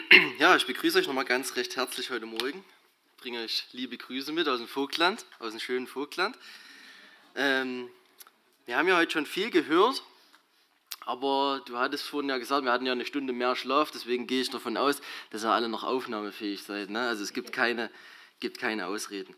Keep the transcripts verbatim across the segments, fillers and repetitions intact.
Ja, ich begrüße euch nochmal ganz recht herzlich heute Morgen. Ich bringe euch liebe Grüße mit aus dem Vogtland, aus dem schönen Vogtland. Ähm, wir haben ja heute schon viel gehört, aber du hattest vorhin ja gesagt, wir hatten ja eine Stunde mehr Schlaf, deswegen gehe ich davon aus, dass ihr alle noch aufnahmefähig seid. Ne? Also es gibt keine, gibt keine Ausreden.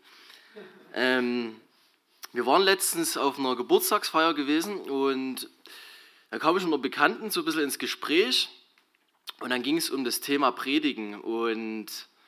Ähm, wir waren letztens auf einer Geburtstagsfeier gewesen und da kam ich mit einer Bekannten so ein bisschen ins Gespräch. Und dann ging es um das Thema Predigen und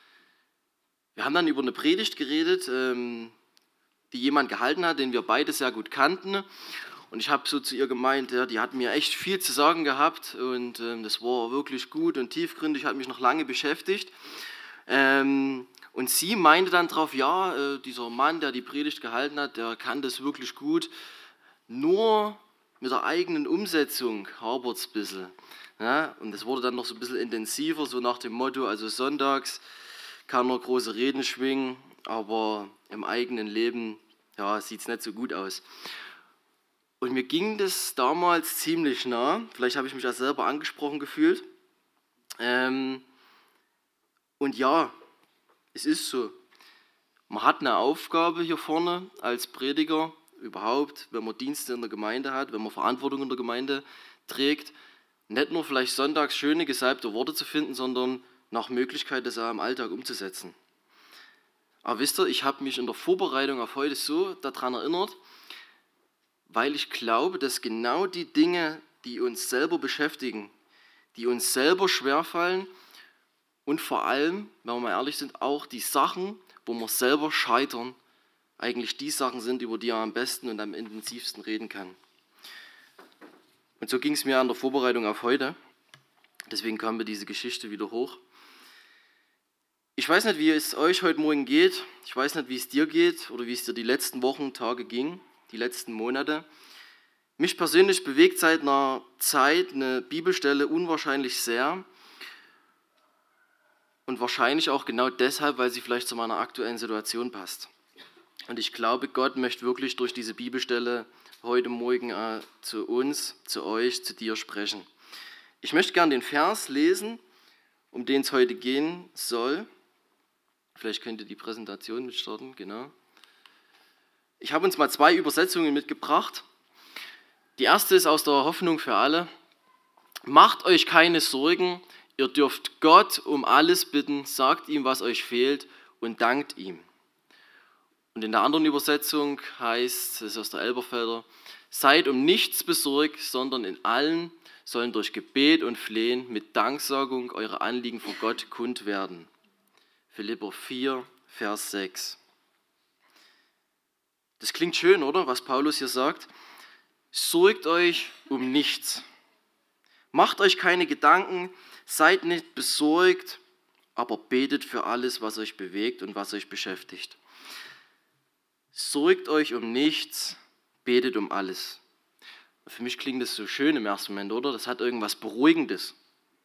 wir haben dann über eine Predigt geredet, ähm, die jemand gehalten hat, den wir beide sehr gut kannten. Und ich habe so zu ihr gemeint, ja, die hat mir echt viel zu sagen gehabt und ähm, das war wirklich gut und tiefgründig, hat mich noch lange beschäftigt. Ähm, und sie meinte dann drauf, ja, äh, dieser Mann, der die Predigt gehalten hat, der kann das wirklich gut, nur mit der eigenen Umsetzung hapert es ein bisschen. Ja, und das wurde dann noch so ein bisschen intensiver, so nach dem Motto, also sonntags kann er große Reden schwingen, aber im eigenen Leben ja, sieht es nicht so gut aus. Und mir ging das damals ziemlich nah, vielleicht habe ich mich auch selber angesprochen gefühlt. Ähm, und ja, es ist so, man hat eine Aufgabe hier vorne als Prediger, überhaupt, wenn man Dienste in der Gemeinde hat, wenn man Verantwortung in der Gemeinde trägt, nicht nur vielleicht sonntags schöne, gesalbte Worte zu finden, sondern nach Möglichkeit, das auch im Alltag umzusetzen. Aber wisst ihr, ich habe mich in der Vorbereitung auf heute so daran erinnert, weil ich glaube, dass genau die Dinge, die uns selber beschäftigen, die uns selber schwerfallen und vor allem, wenn wir mal ehrlich sind, auch die Sachen, wo wir selber scheitern, eigentlich die Sachen sind, über die er am besten und am intensivsten reden kann. Und so ging es mir an der Vorbereitung auf heute. Deswegen kam mir diese Geschichte wieder hoch. Ich weiß nicht, wie es euch heute Morgen geht. Ich weiß nicht, wie es dir geht oder wie es dir die letzten Wochen, Tage ging, die letzten Monate. Mich persönlich bewegt seit einer Zeit eine Bibelstelle unwahrscheinlich sehr. Und wahrscheinlich auch genau deshalb, weil sie vielleicht zu meiner aktuellen Situation passt. Und ich glaube, Gott möchte wirklich durch diese Bibelstelle heute Morgen äh, zu uns, zu euch, zu dir sprechen. Ich möchte gerne den Vers lesen, um den es heute gehen soll. Vielleicht könnt ihr die Präsentation mitstarten, genau. Ich habe uns mal zwei Übersetzungen mitgebracht. Die erste ist aus der Hoffnung für alle. Macht euch keine Sorgen, ihr dürft Gott um alles bitten, sagt ihm, was euch fehlt und dankt ihm. Und in der anderen Übersetzung heißt, das ist aus der Elberfelder, seid um nichts besorgt, sondern in allen sollen durch Gebet und Flehen mit Danksagung eure Anliegen vor Gott kund werden. Philipper vier, Vers sechs. Das klingt schön, oder? Was Paulus hier sagt. Sorgt euch um nichts. Macht euch keine Gedanken, seid nicht besorgt, aber betet für alles, was euch bewegt und was euch beschäftigt. Sorgt euch um nichts, betet um alles. Für mich klingt das so schön im ersten Moment, oder? Das hat irgendwas Beruhigendes.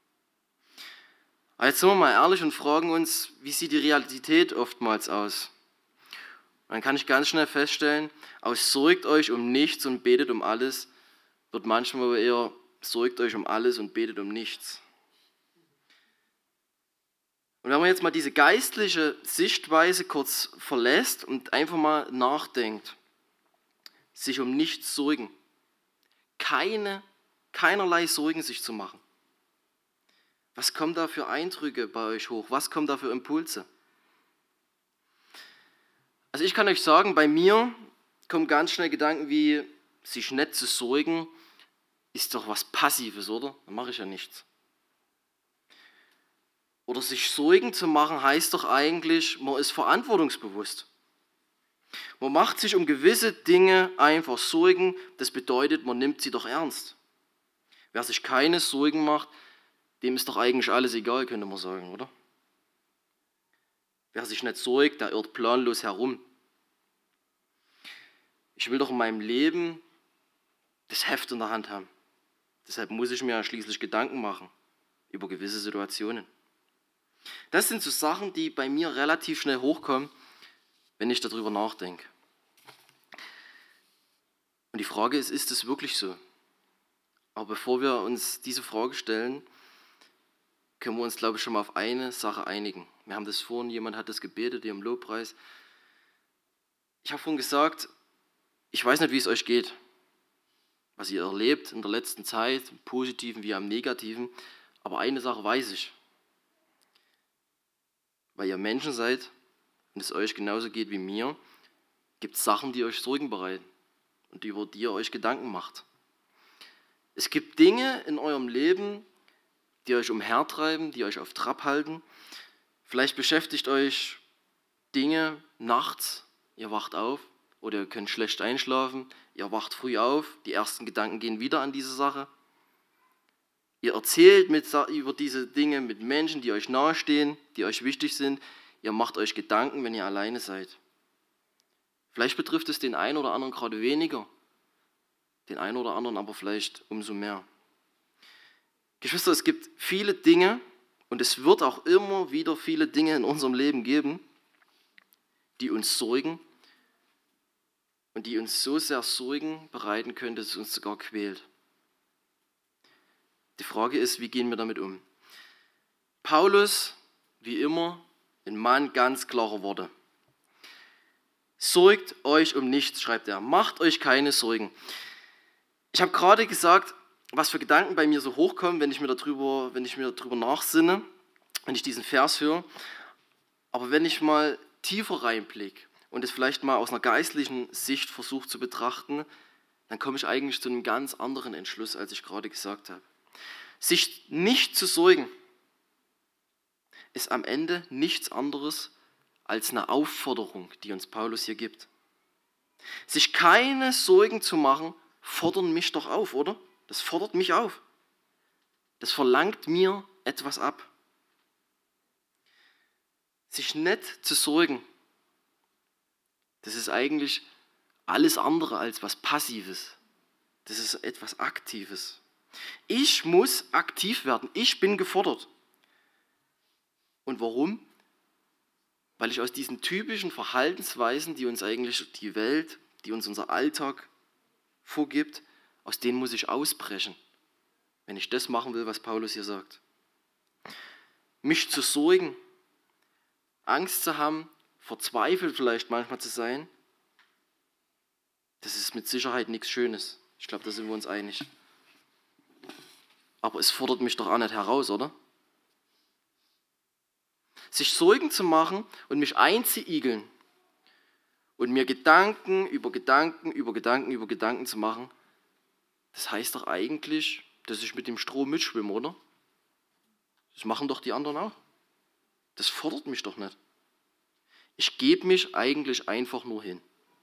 Aber jetzt sind wir mal ehrlich und fragen uns, wie sieht die Realität oftmals aus? Und dann kann ich ganz schnell feststellen, aus sorgt euch um nichts und betet um alles, wird manchmal aber eher sorgt euch um alles und betet um nichts. Und wenn man jetzt mal diese geistliche Sichtweise kurz verlässt und einfach mal nachdenkt, sich um nichts sorgen, keine, keinerlei Sorgen sich zu machen. Was kommen da für Eindrücke bei euch hoch? Was kommen da für Impulse? Also ich kann euch sagen, bei mir kommen ganz schnell Gedanken wie, sich nicht zu sorgen, ist doch was Passives, oder? Dann mache ich ja nichts. Oder sich Sorgen zu machen, heißt doch eigentlich, man ist verantwortungsbewusst. Man macht sich um gewisse Dinge einfach Sorgen, das bedeutet, man nimmt sie doch ernst. Wer sich keine Sorgen macht, dem ist doch eigentlich alles egal, könnte man sagen, oder? Wer sich nicht sorgt, der irrt planlos herum. Ich will doch in meinem Leben das Heft in der Hand haben. Deshalb muss ich mir schließlich Gedanken machen über gewisse Situationen. Das sind so Sachen, die bei mir relativ schnell hochkommen, wenn ich darüber nachdenke. Und die Frage ist, ist es wirklich so? Aber bevor wir uns diese Frage stellen, können wir uns, glaube ich, schon mal auf eine Sache einigen. Wir haben das vorhin, jemand hat das gebetet, hier im Lobpreis. Ich habe vorhin gesagt, ich weiß nicht, wie es euch geht, was ihr erlebt in der letzten Zeit, im Positiven wie am Negativen, aber eine Sache weiß ich. Weil ihr Menschen seid und es euch genauso geht wie mir, gibt es Sachen, die euch Sorgen bereiten und über die ihr euch Gedanken macht. Es gibt Dinge in eurem Leben, die euch umhertreiben, die euch auf Trab halten. Vielleicht beschäftigt euch Dinge nachts, ihr wacht auf oder ihr könnt schlecht einschlafen, ihr wacht früh auf, die ersten Gedanken gehen wieder an diese Sache. Ihr erzählt mit, über diese Dinge mit Menschen, die euch nahestehen, die euch wichtig sind. Ihr macht euch Gedanken, wenn ihr alleine seid. Vielleicht betrifft es den einen oder anderen gerade weniger, den einen oder anderen aber vielleicht umso mehr. Geschwister, es gibt viele Dinge und es wird auch immer wieder viele Dinge in unserem Leben geben, die uns sorgen und die uns so sehr Sorgen bereiten können, dass es uns sogar quält. Die Frage ist, wie gehen wir damit um? Paulus, wie immer, ein Mann ganz klarer Worte. Sorgt euch um nichts, schreibt er. Macht euch keine Sorgen. Ich habe gerade gesagt, was für Gedanken bei mir so hochkommen, wenn ich mir darüber, wenn ich mir darüber nachsinne, wenn ich diesen Vers höre. Aber wenn ich mal tiefer reinblicke und es vielleicht mal aus einer geistlichen Sicht versuche zu betrachten, dann komme ich eigentlich zu einem ganz anderen Entschluss, als ich gerade gesagt habe. Sich nicht zu sorgen, ist am Ende nichts anderes als eine Aufforderung, die uns Paulus hier gibt. Sich keine Sorgen zu machen, fordern mich doch auf, oder? Das fordert mich auf. Das verlangt mir etwas ab. Sich nicht zu sorgen, das ist eigentlich alles andere als was Passives. Das ist etwas Aktives. Ich muss aktiv werden. Ich bin gefordert. Und warum? Weil ich aus diesen typischen Verhaltensweisen, die uns eigentlich die Welt, die uns unser Alltag vorgibt, aus denen muss ich ausbrechen, wenn ich das machen will, was Paulus hier sagt. Mich zu sorgen, Angst zu haben, verzweifelt vielleicht manchmal zu sein, das ist mit Sicherheit nichts Schönes. Ich glaube, da sind wir uns einig. Aber es fordert mich doch auch nicht heraus, oder? Sich Sorgen zu machen und mich einzuigeln und mir Gedanken über Gedanken über Gedanken über Gedanken zu machen, das heißt doch eigentlich, dass ich mit dem Strom mitschwimme, oder? Das machen doch die anderen auch. Das fordert mich doch nicht. Ich gebe mich eigentlich einfach nur hin.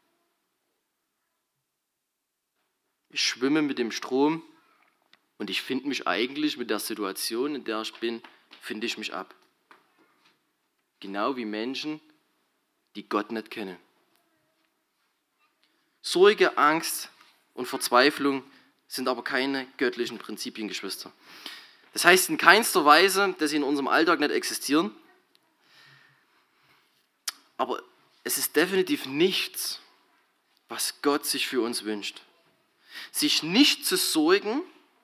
Ich schwimme mit dem Strom und ich finde mich eigentlich mit der Situation, in der ich bin, finde ich mich ab. Genau wie Menschen, die Gott nicht kennen. Sorge, Angst und Verzweiflung sind aber keine göttlichen Prinzipien, Geschwister. Das heißt in keinster Weise, dass sie in unserem Alltag nicht existieren, aber es ist definitiv nichts, was Gott sich für uns wünscht. Sich nicht zu sorgen,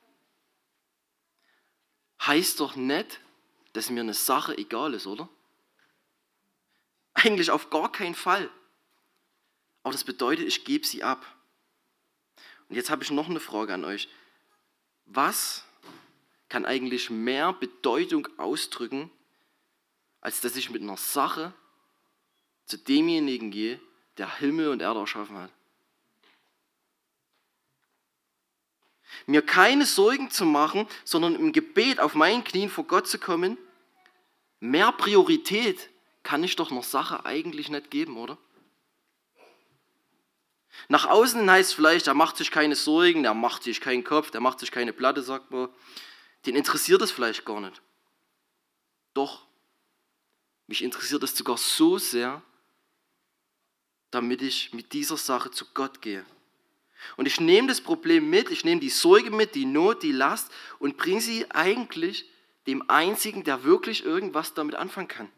heißt doch nicht, dass mir eine Sache egal ist, oder? Eigentlich auf gar keinen Fall. Aber das bedeutet, ich gebe sie ab. Und jetzt habe ich noch eine Frage an euch. Was kann eigentlich mehr Bedeutung ausdrücken, als dass ich mit einer Sache zu demjenigen gehe, der Himmel und Erde erschaffen hat? Mir keine Sorgen zu machen, sondern im Gebet auf meinen Knien vor Gott zu kommen, mehr Priorität kann ich doch einer Sache eigentlich nicht geben, oder? Nach außen hin heißt es vielleicht, er macht sich keine Sorgen, er macht sich keinen Kopf, der macht sich keine Platte, sagt man. Den interessiert es vielleicht gar nicht. Doch, mich interessiert es sogar so sehr, damit ich mit dieser Sache zu Gott gehe. Und ich nehme das Problem mit, ich nehme die Sorge mit, die Not, die Last und bringe sie eigentlich dem Einzigen, der wirklich irgendwas damit anfangen kann.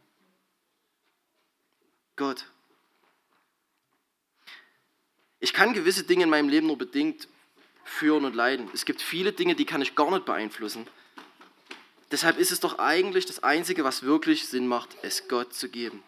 Gott. Ich kann gewisse Dinge in meinem Leben nur bedingt führen und leiden. Es gibt viele Dinge, die kann ich gar nicht beeinflussen. Deshalb ist es doch eigentlich das Einzige, was wirklich Sinn macht, es Gott zu geben.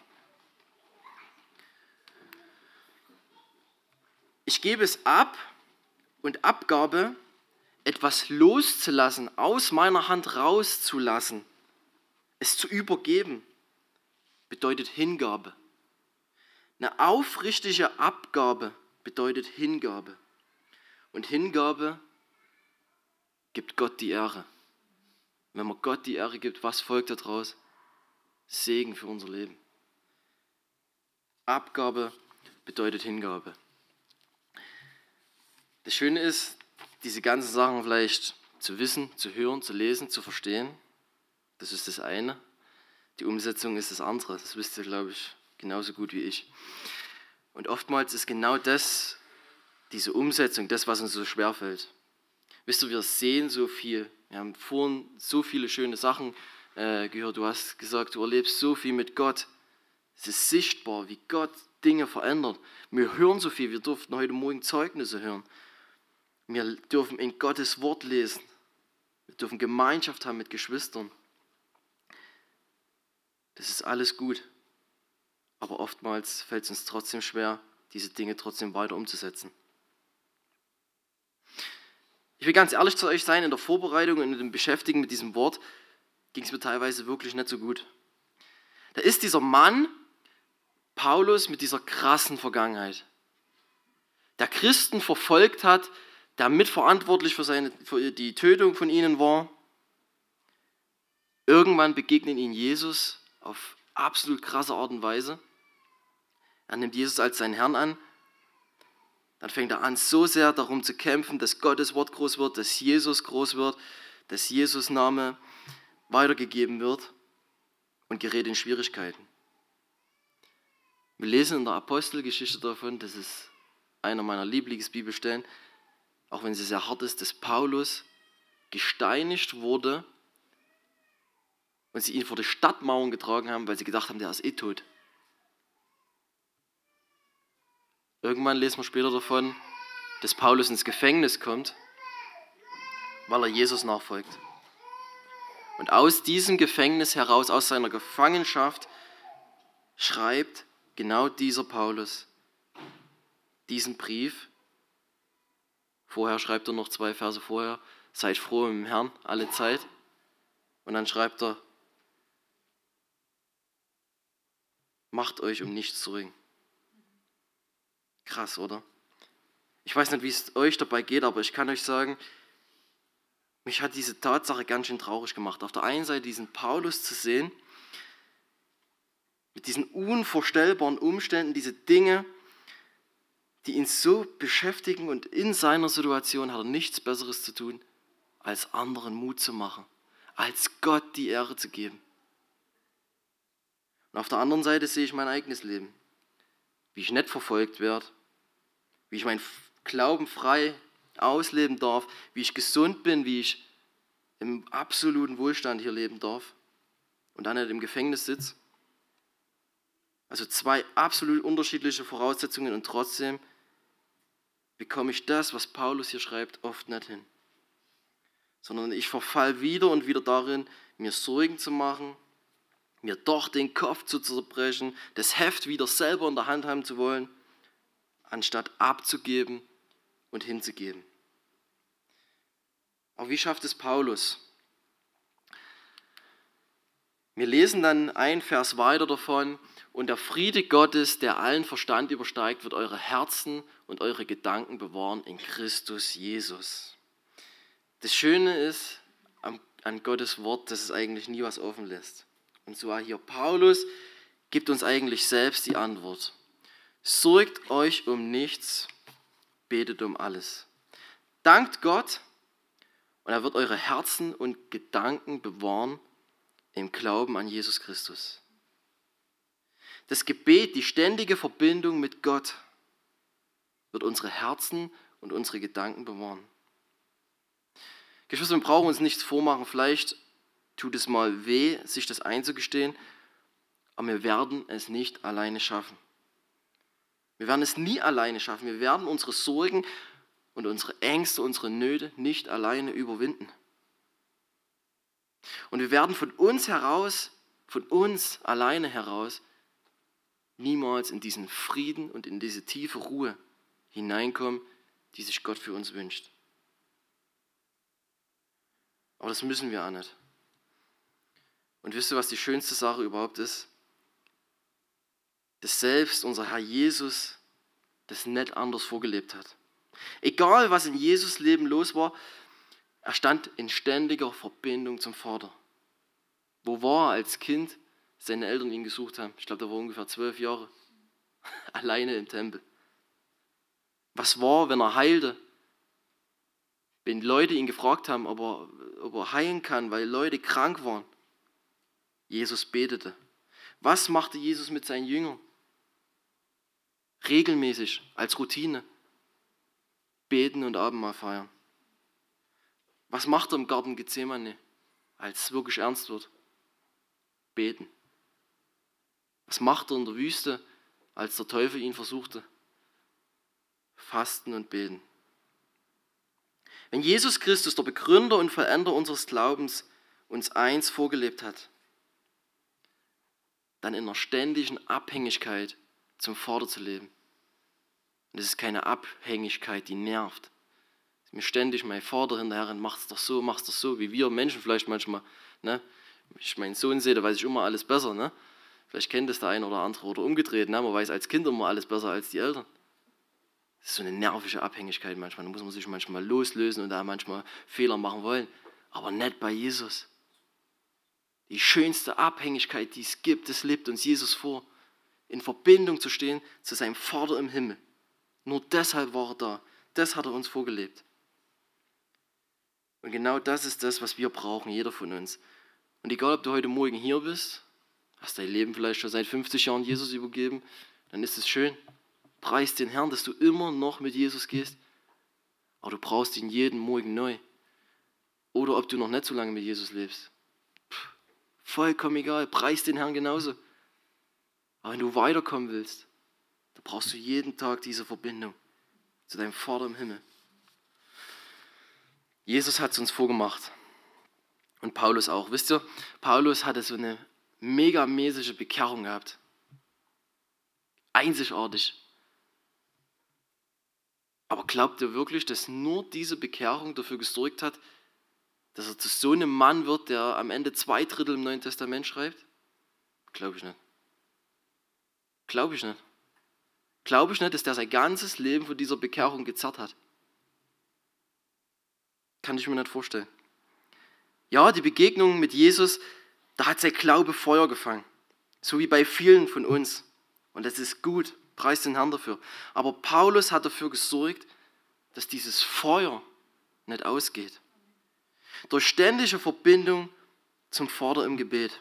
Ich gebe es ab und Abgabe, etwas loszulassen, aus meiner Hand rauszulassen, es zu übergeben, bedeutet Hingabe. Eine aufrichtige Abgabe bedeutet Hingabe. Und Hingabe gibt Gott die Ehre. Wenn man Gott die Ehre gibt, was folgt daraus? Segen für unser Leben. Abgabe bedeutet Hingabe. Das Schöne ist, diese ganzen Sachen vielleicht zu wissen, zu hören, zu lesen, zu verstehen. Das ist das eine. Die Umsetzung ist das andere. Das wisst ihr, glaube ich, genauso gut wie ich. Und oftmals ist genau das, diese Umsetzung, das, was uns so schwerfällt. Wisst ihr, wir sehen so viel. Wir haben vorhin so viele schöne Sachen äh, gehört. Du hast gesagt, du erlebst so viel mit Gott. Es ist sichtbar, wie Gott Dinge verändert. Wir hören so viel. Wir durften heute Morgen Zeugnisse hören. Wir dürfen in Gottes Wort lesen. Wir dürfen Gemeinschaft haben mit Geschwistern. Das ist alles gut. Aber oftmals fällt es uns trotzdem schwer, diese Dinge trotzdem weiter umzusetzen. Ich will ganz ehrlich zu euch sein, in der Vorbereitung und in dem Beschäftigen mit diesem Wort ging es mir teilweise wirklich nicht so gut. Da ist dieser Mann, Paulus, mit dieser krassen Vergangenheit, der Christen verfolgt hat, der mitverantwortlich für, seine, für die Tötung von ihnen war. Irgendwann begegnet ihn Jesus auf absolut krasse Art und Weise. Er nimmt Jesus als seinen Herrn an. Dann fängt er an, so sehr darum zu kämpfen, dass Gottes Wort groß wird, dass Jesus groß wird, dass Jesus Name weitergegeben wird und gerät in Schwierigkeiten. Wir lesen in der Apostelgeschichte davon, das ist einer meiner Lieblingsbibelstellen, auch wenn sie sehr hart ist, dass Paulus gesteinigt wurde und sie ihn vor die Stadtmauern getragen haben, weil sie gedacht haben, der ist eh tot. Irgendwann lesen wir später davon, dass Paulus ins Gefängnis kommt, weil er Jesus nachfolgt. Und aus diesem Gefängnis heraus, aus seiner Gefangenschaft, schreibt genau dieser Paulus diesen Brief. Vorher schreibt er noch zwei Verse vorher, seid froh im Herrn alle Zeit. Und dann schreibt er, macht euch um nichts zu ringen. Krass, oder? Ich weiß nicht, wie es euch dabei geht, aber ich kann euch sagen, mich hat diese Tatsache ganz schön traurig gemacht. Auf der einen Seite diesen Paulus zu sehen, mit diesen unvorstellbaren Umständen, diese Dinge, die ihn so beschäftigen, und in seiner Situation hat er nichts Besseres zu tun, als anderen Mut zu machen, als Gott die Ehre zu geben. Und auf der anderen Seite sehe ich mein eigenes Leben, wie ich nicht verfolgt werde, wie ich meinen Glauben frei ausleben darf, wie ich gesund bin, wie ich im absoluten Wohlstand hier leben darf und dann nicht im Gefängnis sitze. Also zwei absolut unterschiedliche Voraussetzungen, und trotzdem bekomme ich das, was Paulus hier schreibt, oft nicht hin. Sondern ich verfall wieder und wieder darin, mir Sorgen zu machen, mir doch den Kopf zu zerbrechen, das Heft wieder selber in der Hand haben zu wollen, anstatt abzugeben und hinzugeben. Aber wie schafft es Paulus? Wir lesen dann ein Vers weiter davon: Und der Friede Gottes, der allen Verstand übersteigt, wird eure Herzen und eure Gedanken bewahren in Christus Jesus. Das Schöne ist an Gottes Wort, dass es eigentlich nie was offen lässt. Und zwar hier, Paulus gibt uns eigentlich selbst die Antwort. Sorgt euch um nichts, betet um alles. Dankt Gott, und er wird eure Herzen und Gedanken bewahren im Glauben an Jesus Christus. Das Gebet, die ständige Verbindung mit Gott, wird unsere Herzen und unsere Gedanken bewahren. Geschwister, wir brauchen uns nichts vormachen. Vielleicht tut es mal weh, sich das einzugestehen, aber wir werden es nicht alleine schaffen. Wir werden es nie alleine schaffen. Wir werden unsere Sorgen und unsere Ängste, unsere Nöte nicht alleine überwinden. Und wir werden von uns heraus, von uns alleine heraus, niemals in diesen Frieden und in diese tiefe Ruhe hineinkommen, die sich Gott für uns wünscht. Aber das müssen wir auch nicht. Und wisst ihr, was die schönste Sache überhaupt ist? Dass selbst unser Herr Jesus das nicht anders vorgelebt hat. Egal, was in Jesus Leben los war, er stand in ständiger Verbindung zum Vater. Wo war er als Kind, seine Eltern ihn gesucht haben? Ich glaube, da war ungefähr zwölf Jahre. Alleine im Tempel. Was war, wenn er heilte? Wenn Leute ihn gefragt haben, ob er, ob er heilen kann, weil Leute krank waren. Jesus betete. Was machte Jesus mit seinen Jüngern? Regelmäßig, als Routine. Beten und Abendmahl feiern. Was macht er im Garten Gethsemane, als es wirklich ernst wird? Beten. Was macht er in der Wüste, als der Teufel ihn versuchte? Fasten und beten. Wenn Jesus Christus, der Begründer und Vollender unseres Glaubens, uns eins vorgelebt hat, dann in einer ständigen Abhängigkeit zum Vater zu leben. Und das ist keine Abhängigkeit, die nervt. Mir ständig mein Vater hinterher rennt, mach's doch so, mach's doch so, wie wir Menschen vielleicht manchmal. Ne? Wenn ich meinen Sohn sehe, da weiß ich immer alles besser. Ne? Vielleicht kennt das der eine oder andere oder umgedreht. Ne? Man weiß als Kind immer alles besser als die Eltern. Das ist so eine nervige Abhängigkeit manchmal. Da muss man sich manchmal loslösen und da manchmal Fehler machen wollen. Aber nicht bei Jesus. Die schönste Abhängigkeit, die es gibt, das lebt uns Jesus vor. In Verbindung zu stehen zu seinem Vater im Himmel. Nur deshalb war er da. Das hat er uns vorgelebt. Und genau das ist das, was wir brauchen, jeder von uns. Und egal, ob du heute Morgen hier bist, hast dein Leben vielleicht schon seit fünfzig Jahren Jesus übergeben, dann ist es schön. Preis den Herrn, dass du immer noch mit Jesus gehst. Aber du brauchst ihn jeden Morgen neu. Oder ob du noch nicht so lange mit Jesus lebst. Pff, vollkommen egal, preis den Herrn genauso. Aber wenn du weiterkommen willst, dann brauchst du jeden Tag diese Verbindung zu deinem Vater im Himmel. Jesus hat es uns vorgemacht. Und Paulus auch. Wisst ihr, Paulus hatte so eine megamäßige Bekehrung gehabt. Einzigartig. Aber glaubt ihr wirklich, dass nur diese Bekehrung dafür gesorgt hat, dass er zu so einem Mann wird, der am Ende zwei Drittel im Neuen Testament schreibt? Glaube ich nicht. Glaube ich nicht. Glaube ich nicht, dass der sein ganzes Leben von dieser Bekehrung gezerrt hat. Kann ich mir nicht vorstellen. Ja, die Begegnung mit Jesus, da hat sein Glaube Feuer gefangen. So wie bei vielen von uns. Und das ist gut, preis den Herrn dafür. Aber Paulus hat dafür gesorgt, dass dieses Feuer nicht ausgeht. Durch ständige Verbindung zum Vater im Gebet.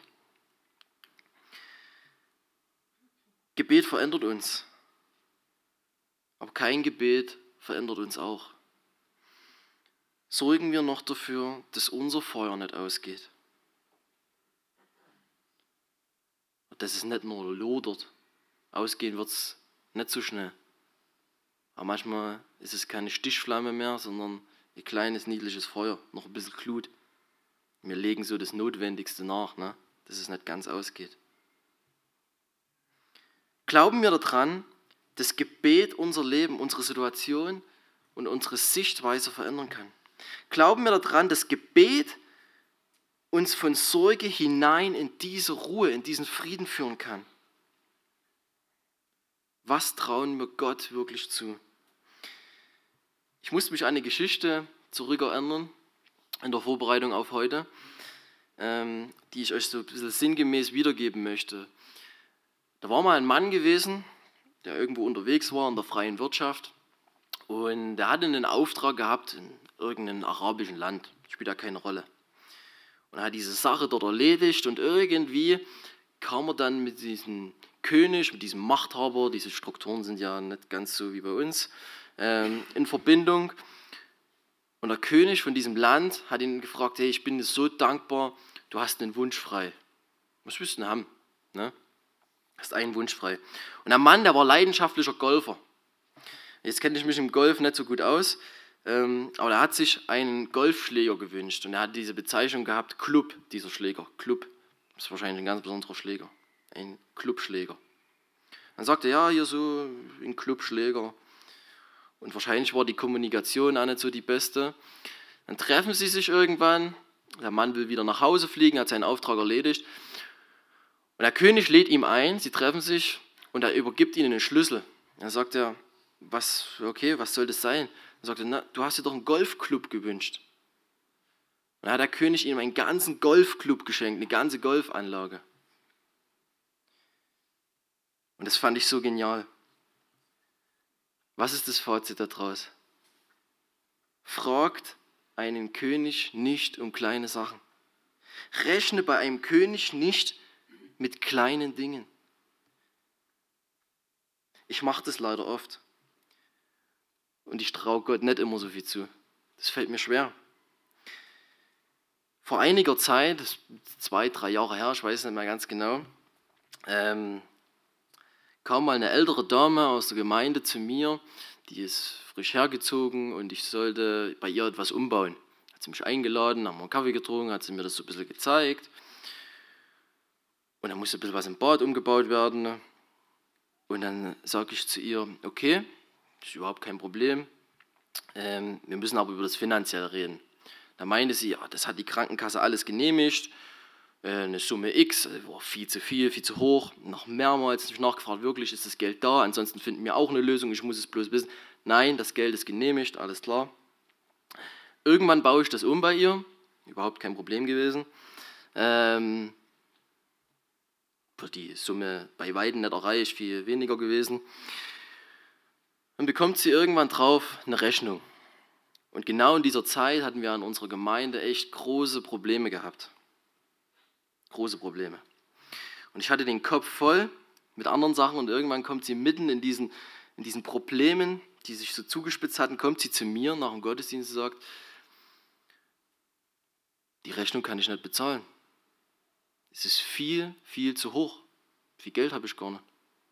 Gebet verändert uns. Aber kein Gebet verändert uns auch. Sorgen wir noch dafür, dass unser Feuer nicht ausgeht. Dass es nicht nur lodert. Ausgehen wird es nicht so schnell. Aber manchmal ist es keine Stichflamme mehr, sondern ein kleines, niedliches Feuer, noch ein bisschen Glut. Wir legen so das Notwendigste nach, ne? Dass es nicht ganz ausgeht. Glauben wir daran, dass Gebet unser Leben, unsere Situation und unsere Sichtweise verändern kann? Glauben wir daran, dass Gebet uns von Sorge hinein in diese Ruhe, in diesen Frieden führen kann? Was trauen wir Gott wirklich zu? Ich musste mich an eine Geschichte zurückerinnern, in der Vorbereitung auf heute, ähm, die ich euch so ein bisschen sinngemäß wiedergeben möchte. Da war mal ein Mann gewesen, der irgendwo unterwegs war in der freien Wirtschaft und der hatte einen Auftrag gehabt in irgendeinem arabischen Land, spielt ja keine Rolle. Und er hat diese Sache dort erledigt und irgendwie kam er dann mit diesem König, mit diesem Machthaber, diese Strukturen sind ja nicht ganz so wie bei uns, ähm, in Verbindung. Und der König von diesem Land hat ihn gefragt, hey, ich bin dir so dankbar, du hast einen Wunsch frei. Was willst du denn haben? Ne? Du hast einen Wunsch frei. Und der Mann, der war leidenschaftlicher Golfer. Jetzt kenne ich mich im Golf nicht so gut aus. Ähm, aber er hat sich einen Golfschläger gewünscht und er hat diese Bezeichnung gehabt, Club, dieser Schläger, Club. Das ist wahrscheinlich ein ganz besonderer Schläger, ein Clubschläger. Dann sagte er, ja, hier so ein Clubschläger. Und wahrscheinlich war die Kommunikation auch nicht so die beste. Dann treffen sie sich irgendwann, der Mann will wieder nach Hause fliegen, hat seinen Auftrag erledigt. Und der König lädt ihm ein, sie treffen sich und er übergibt ihnen einen Schlüssel. Dann sagt er, was, okay, was soll das sein? Dann sagt er, na, du hast dir doch einen Golfclub gewünscht. Und dann hat der König ihm einen ganzen Golfclub geschenkt, eine ganze Golfanlage. Und das fand ich so genial. Was ist das Fazit daraus? Fragt einen König nicht um kleine Sachen. Rechne bei einem König nicht mit kleinen Dingen. Ich mache das leider oft. Und ich traue Gott nicht immer so viel zu. Das fällt mir schwer. Vor einiger Zeit, das ist zwei, drei Jahre her, ich weiß nicht mehr ganz genau, ähm, kam mal eine ältere Dame aus der Gemeinde zu mir, die ist frisch hergezogen und ich sollte bei ihr etwas umbauen. Hat sie mich eingeladen, haben wir einen Kaffee getrunken, hat sie mir das so ein bisschen gezeigt. Und dann musste ein bisschen was im Bad umgebaut werden. Und dann sage ich zu ihr, okay, das ist überhaupt kein Problem, ähm, wir müssen aber über das Finanzielle reden. Da meinte sie, ja, das hat die Krankenkasse alles genehmigt, äh, eine Summe X, also war viel zu viel, viel zu hoch. Noch mehrmals nicht nachgefragt, wirklich ist das Geld da, ansonsten finden wir auch eine Lösung, ich muss es bloß wissen. Nein, das Geld ist genehmigt, alles klar. Irgendwann baue ich das um bei ihr, überhaupt kein Problem gewesen. Ähm, für die Summe bei Weitem nicht erreicht, viel weniger gewesen. Dann bekommt sie irgendwann drauf eine Rechnung. Und genau in dieser Zeit hatten wir in unserer Gemeinde echt große Probleme gehabt. Große Probleme. Und ich hatte den Kopf voll mit anderen Sachen und irgendwann kommt sie mitten in diesen, in diesen Problemen, die sich so zugespitzt hatten, kommt sie zu mir nach dem Gottesdienst und sagt, die Rechnung kann ich nicht bezahlen. Es ist viel, viel zu hoch. Viel Geld habe ich gar nicht.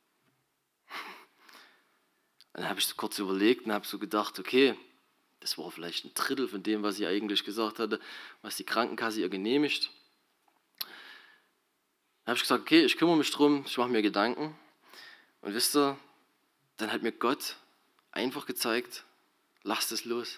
Dann habe ich so kurz überlegt und habe so gedacht, okay, das war vielleicht ein Drittel von dem, was sie eigentlich gesagt hatte, was die Krankenkasse ihr genehmigt. Dann habe ich gesagt, okay, ich kümmere mich drum, ich mache mir Gedanken. Und wisst ihr, dann hat mir Gott einfach gezeigt, lasst es los.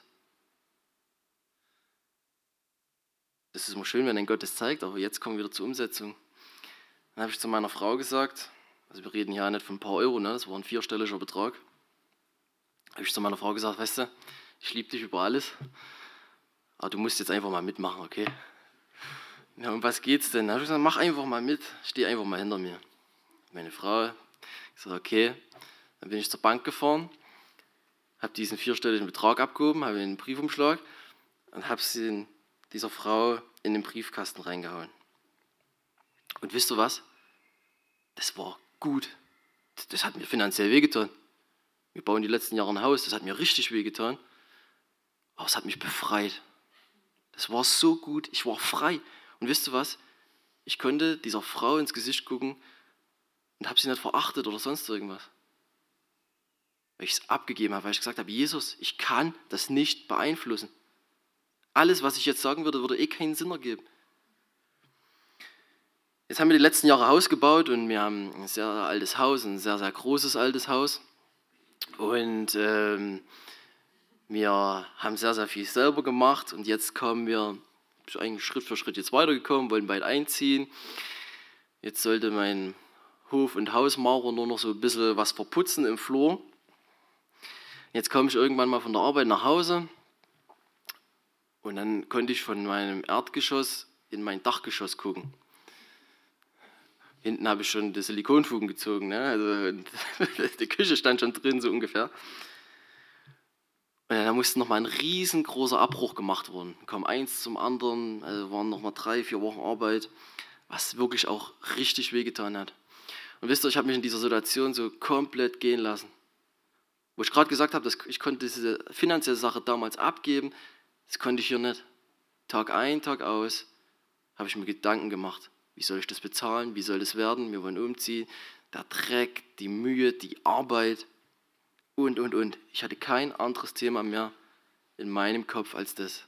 Das ist immer schön, wenn ein Gott es zeigt, aber jetzt kommen wir wieder zur Umsetzung. Dann habe ich zu meiner Frau gesagt, also wir reden hier nicht von ein paar Euro, ne, das war ein vierstelliger Betrag. Habe ich zu meiner Frau gesagt, weißt du, ich liebe dich über alles, aber du musst jetzt einfach mal mitmachen, okay? Ja, um was geht's denn? Dann habe ich gesagt, mach einfach mal mit, steh einfach mal hinter mir. Meine Frau, ich sage, okay, dann bin ich zur Bank gefahren, habe diesen vierstelligen Betrag abgehoben, habe einen Briefumschlag und habe sie dieser Frau in den Briefkasten reingehauen. Und wisst ihr was? Das war gut. Das hat mir finanziell wehgetan. Wir bauen die letzten Jahre ein Haus, das hat mir richtig wehgetan. Aber es hat mich befreit. Das war so gut, ich war frei. Und wisst ihr was? Ich konnte dieser Frau ins Gesicht gucken und habe sie nicht verachtet oder sonst irgendwas. Weil ich es abgegeben habe, weil ich gesagt habe, Jesus, ich kann das nicht beeinflussen. Alles, was ich jetzt sagen würde, würde eh keinen Sinn ergeben. Jetzt haben wir die letzten Jahre Haus gebaut und wir haben ein sehr altes Haus, ein sehr, sehr großes altes Haus. Und ähm, wir haben sehr, sehr viel selber gemacht und jetzt kommen wir, ich bin eigentlich Schritt für Schritt jetzt weitergekommen, wollen bald einziehen. Jetzt sollte mein Hof- und Hausmaurer nur noch so ein bisschen was verputzen im Flur. Jetzt komme ich irgendwann mal von der Arbeit nach Hause und dann konnte ich von meinem Erdgeschoss in mein Dachgeschoss gucken. Hinten habe ich schon die Silikonfugen gezogen, ne? Also die Küche stand schon drin, so ungefähr. Und dann musste nochmal ein riesengroßer Abbruch gemacht werden. Kam eins zum anderen, also waren nochmal drei, vier Wochen Arbeit, was wirklich auch richtig wehgetan hat. Und wisst ihr, ich habe mich in dieser Situation so komplett gehen lassen. Wo ich gerade gesagt habe, dass ich konnte diese finanzielle Sache damals abgeben, das konnte ich hier nicht. Tag ein, Tag aus habe ich mir Gedanken gemacht. Wie soll ich das bezahlen? Wie soll das werden? Wir wollen umziehen. Der Dreck, die Mühe, die Arbeit und, und, und. Ich hatte kein anderes Thema mehr in meinem Kopf als das.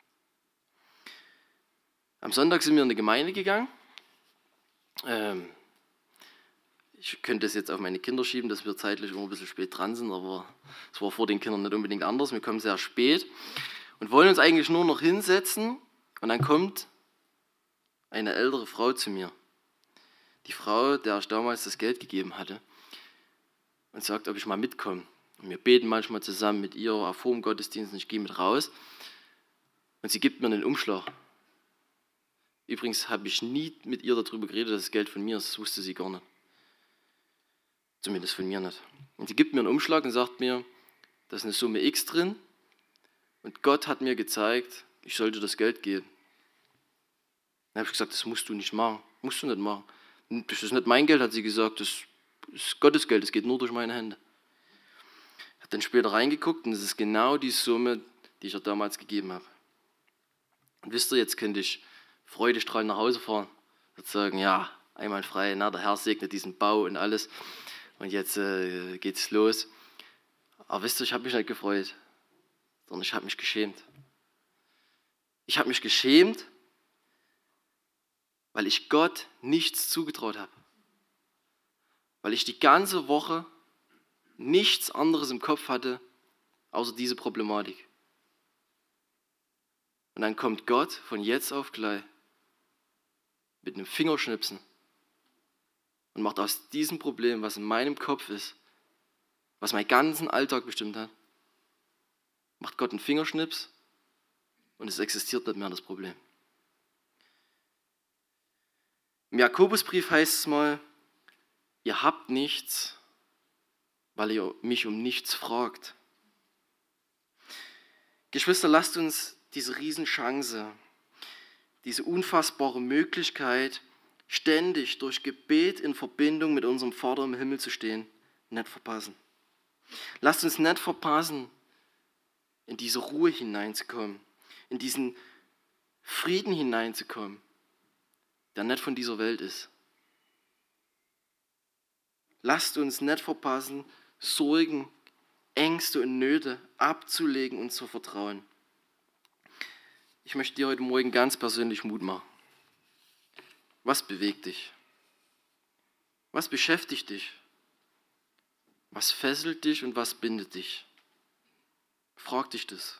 Am Sonntag sind wir in die Gemeinde gegangen. Ähm, ich könnte es jetzt auf meine Kinder schieben, dass wir zeitlich immer ein bisschen spät dran sind, aber es war vor den Kindern nicht unbedingt anders. Wir kommen sehr spät und wollen uns eigentlich nur noch hinsetzen und dann kommt eine ältere Frau zu mir. Die Frau, der ich damals das Geld gegeben hatte und sagt, ob ich mal mitkomme. Und wir beten manchmal zusammen mit ihr, auch vor dem Gottesdienst, und ich gehe mit raus und sie gibt mir einen Umschlag. Übrigens habe ich nie mit ihr darüber geredet, dass das Geld von mir ist, das wusste sie gar nicht. Zumindest von mir nicht. Und sie gibt mir einen Umschlag und sagt mir, da ist eine Summe X drin und Gott hat mir gezeigt, ich sollte das Geld geben. Dann habe ich gesagt, das musst du nicht machen, musst du nicht machen. Das ist nicht mein Geld, hat sie gesagt, das ist Gottes Geld, das geht nur durch meine Hände. Ich habe dann später reingeguckt und es ist genau die Summe, die ich ihr damals gegeben habe. Und wisst ihr, jetzt könnte ich freudestrahlend nach Hause fahren und sagen, ja, einwandfrei, na, der Herr segnet diesen Bau und alles und jetzt äh, geht's los. Aber wisst ihr, ich habe mich nicht gefreut, sondern ich habe mich geschämt. Ich habe mich geschämt, weil ich Gott nichts zugetraut habe. Weil ich die ganze Woche nichts anderes im Kopf hatte, außer diese Problematik. Und dann kommt Gott von jetzt auf gleich mit einem Fingerschnipsen und macht aus diesem Problem, was in meinem Kopf ist, was meinen ganzen Alltag bestimmt hat, macht Gott einen Fingerschnips und es existiert nicht mehr, das Problem. Im Jakobusbrief heißt es mal, ihr habt nichts, weil ihr mich um nichts fragt. Geschwister, lasst uns diese Riesenchance, diese unfassbare Möglichkeit, ständig durch Gebet in Verbindung mit unserem Vater im Himmel zu stehen, nicht verpassen. Lasst uns nicht verpassen, in diese Ruhe hineinzukommen, in diesen Frieden hineinzukommen, der nicht von dieser Welt ist. Lasst uns nicht verpassen, Sorgen, Ängste und Nöte abzulegen und zu vertrauen. Ich möchte dir heute Morgen ganz persönlich Mut machen. Was bewegt dich? Was beschäftigt dich? Was fesselt dich und was bindet dich? Frag dich das.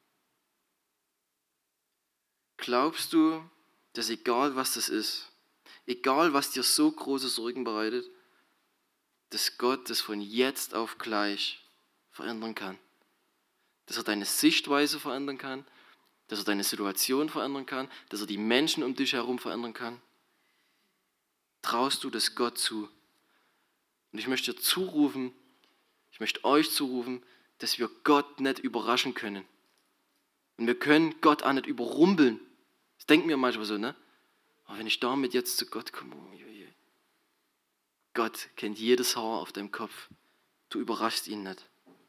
Glaubst du, dass egal was das ist, egal was dir so große Sorgen bereitet, dass Gott das von jetzt auf gleich verändern kann? Dass er deine Sichtweise verändern kann, dass er deine Situation verändern kann, dass er die Menschen um dich herum verändern kann? Traust du das Gott zu? Und ich möchte dir zurufen, ich möchte euch zurufen, dass wir Gott nicht überraschen können. Und wir können Gott auch nicht überrumpeln. Das denken wir manchmal so, ne? Aber wenn ich damit jetzt zu Gott komme, Gott kennt jedes Haar auf deinem Kopf. Du überraschst ihn nicht.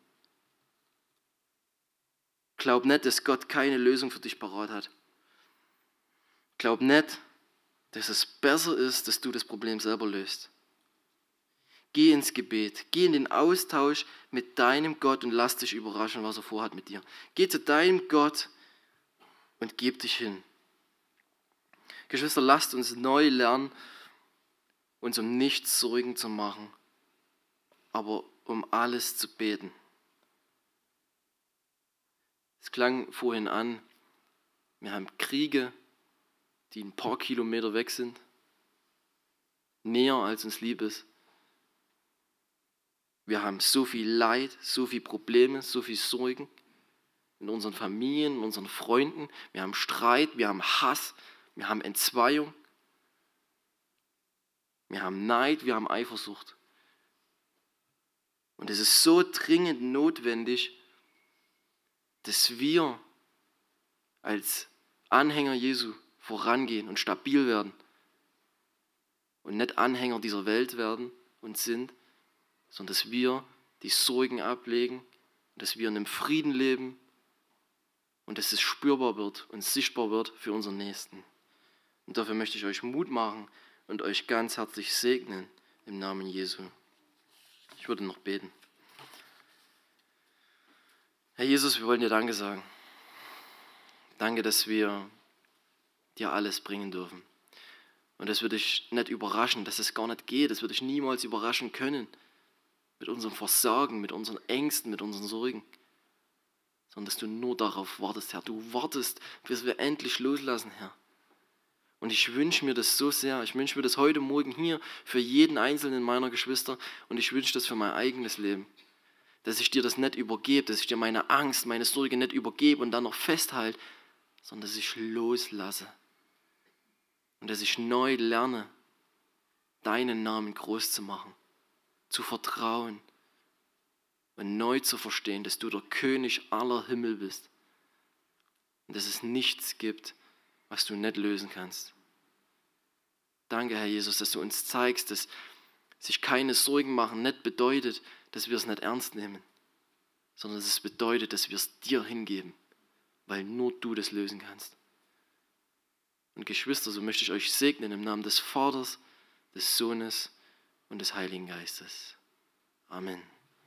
Glaub nicht, dass Gott keine Lösung für dich parat hat. Glaub nicht, dass es besser ist, dass du das Problem selber löst. Geh ins Gebet, geh in den Austausch mit deinem Gott und lass dich überraschen, was er vorhat mit dir. Geh zu deinem Gott und gib dich hin. Geschwister, lasst uns neu lernen, uns um nichts Sorgen zu machen, aber um alles zu beten. Es klang vorhin an, wir haben Kriege, die ein paar Kilometer weg sind, näher als uns lieb ist. Wir haben so viel Leid, so viele Probleme, so viel Sorgen in unseren Familien, in unseren Freunden. Wir haben Streit, wir haben Hass, wir haben Entzweiung. Wir haben Neid, wir haben Eifersucht. Und es ist so dringend notwendig, dass wir als Anhänger Jesu vorangehen und stabil werden und nicht Anhänger dieser Welt werden und sind, sondern dass wir die Sorgen ablegen, dass wir in einem Frieden leben und dass es spürbar wird und sichtbar wird für unseren Nächsten. Und dafür möchte ich euch Mut machen und euch ganz herzlich segnen im Namen Jesu. Ich würde noch beten. Herr Jesus, wir wollen dir Danke sagen. Danke, dass wir dir alles bringen dürfen. Und dass wir dich nicht überraschen, dass es gar nicht geht, dass wir dich niemals überraschen können. Mit unserem Versagen, mit unseren Ängsten, mit unseren Sorgen. Sondern dass du nur darauf wartest, Herr. Du wartest, bis wir endlich loslassen, Herr. Und ich wünsche mir das so sehr. Ich wünsche mir das heute Morgen hier für jeden einzelnen meiner Geschwister. Und ich wünsche das für mein eigenes Leben. Dass ich dir das nicht übergebe, dass ich dir meine Angst, meine Sorge nicht übergebe und dann noch festhalte, sondern dass ich loslasse. Und dass ich neu lerne, deinen Namen groß zu machen, zu vertrauen und neu zu verstehen, dass du der König aller Himmel bist und dass es nichts gibt, was du nicht lösen kannst. Danke, Herr Jesus, dass du uns zeigst, dass sich keine Sorgen machen nicht bedeutet, dass wir es nicht ernst nehmen, sondern dass es bedeutet, dass wir es dir hingeben, weil nur du das lösen kannst. Und Geschwister, so möchte ich euch segnen im Namen des Vaters, des Sohnes und des Heiligen Geistes. Amen.